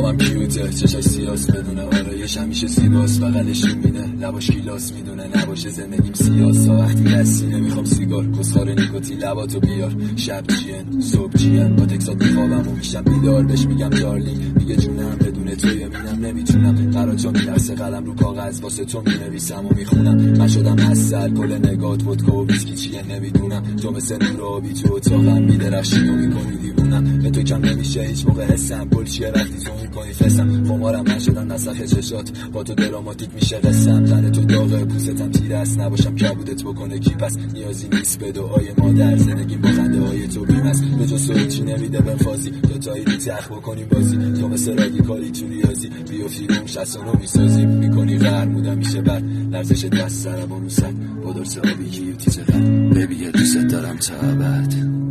هم کیوته، چشاش سیاس بدونه آرایش همیشه زیباست، بغلش میبینه لباش گیلاس میدونه نباشه زندگیم سیاس. وقتی دستی نمیخوام سیگار کسخار نیکوتین لباتو بیار. شب چین صبح چین با تکسات میخوابم و میشم بیدار، بهش میگم دارلینگ میگه جونم بدون تو یمینم نمیتونم. قرارجا میرسه قلم رو کاغذ واسه تو مینویسم و میخونم. من شدم حسل کل نگات ودکا و ویسکی چیه نمیدونم. تو مثل نور آبی تو اتاقم میدرخشی و میکنی دیوونم. به تو کم نمیشه هیچ موقع حسم گل چیه وقتی تو میکنی فسم. خمارم نشدم نسخ چشات با تو دراماتیک میشه قسم. تن تو داغه پوستم تیره است نباشم کبودت بکنه کی پس. نیازی نیست به دعای مادر زندگیم با خنده های تو بیم است. به جز تو هیچی نمیده بنفازی دوتایی رو تخ بکنیم بازی. تو مثل رادیکالی تو ریاضی بیافتی روم 69 میسازی میکنی غرمودم میشه بد لرزش دست سرم و موسد با درس آبی که یوتی چقدر ببیه دوست دارم تا ابد.